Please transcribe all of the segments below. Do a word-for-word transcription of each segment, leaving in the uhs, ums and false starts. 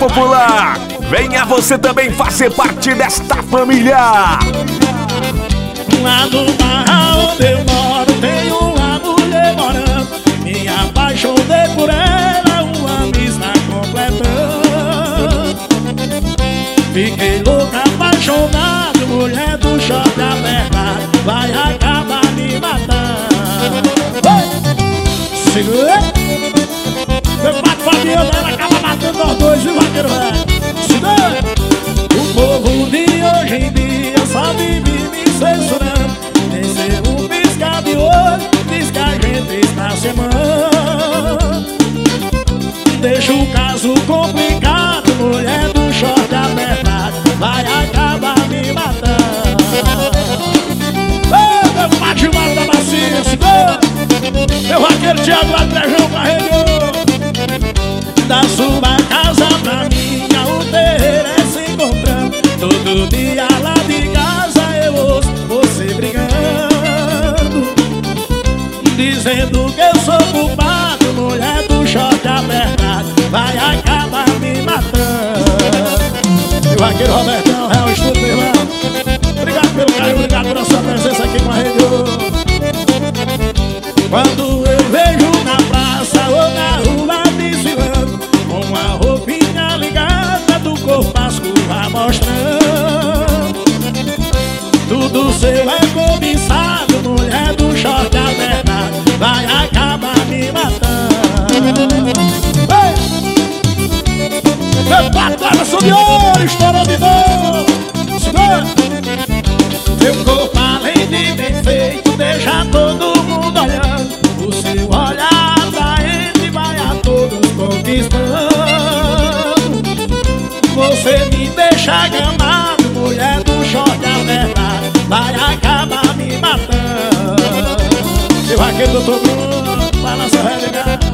popular. Venha você também fazer parte desta família. Lá no bairro onde eu moro tem uma mulher morando. Me apaixonei por ela, uma mês tá completando. Fiquei louco, apaixonado, mulher do shopping apertado, vai acabar me matando. Segura! Meu pai Fabiano, ela acaba matando nós dois, viu, vaqueiro velho? Segura! O povo de hoje em dia só vive me censurando. Nem ser um piscar de olho, diz que a gente está se amando. Deixa o caso complicado, mulher do short apertado, vai acabar me matando. Ei, meu pátio mal da bacia, segura! Meu vaqueiro Thiago Atrejão carregou. Da sua casa pra minha, o terreiro é se encontrando. Todo dia lá de casa eu ouço você brigando, dizendo que eu sou culpado, mulher do short apertado, vai acabar me matando. Meu vaqueiro Robertão, é o estudo, meu irmão. Obrigado pelo carinho, obrigado pela sua presença aqui com a Rede Ouro. Quando eu vejo na praça ou na rua desfilando, com a roupinha ligada do corpo as curvas mostrando, tudo seu é cobiçado, mulher do short apertado, vai acabar me matando. Ei! Meu pato era de ouro, estourou de novo. Segura! Meu corpo além de bem feito, deixa todo mundo olhando. O seu olhar atraente vai a todos conquistando. Você me deixa gamado, mulher do short apertado, vai acabar me matando. Seu vaqueiro doutor Bruno, balança renegado.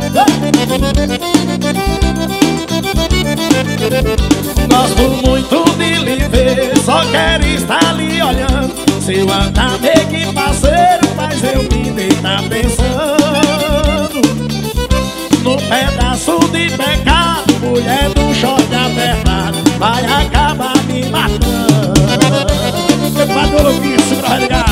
Gosto muito de lhe ver, só quero estar ali olhando. Seu andar meio que parceiro faz eu me deitar pensando no pedaço de pecado, mulher do short apertado, vai acabar me matando. Vai do louquinho, segura ligado.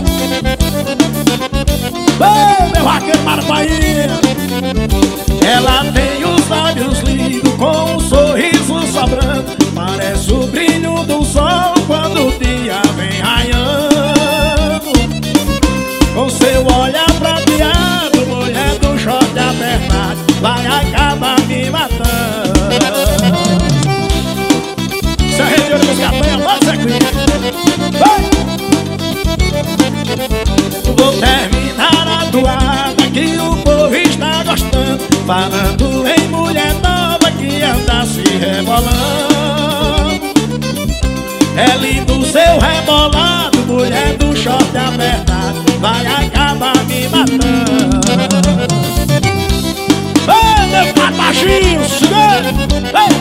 Ei, meu vaqueiro Marapainha. Ela tem os lábios lindos com um sorriso sobrando, parece o brilho do sol quando o dia vem raiando. Com seu olhar prateado, mulher do short apertado, vai acabar me matando. Se a Rede Ouro dos Capanha, bota aqui. Vou terminar a toada que o povo está gostando, falando em mulher nova que anda se rebolando. É lindo seu rebolado, mulher do short apertado, vai acabar me matando. Ei, meu pai baixinho, segura! Ei!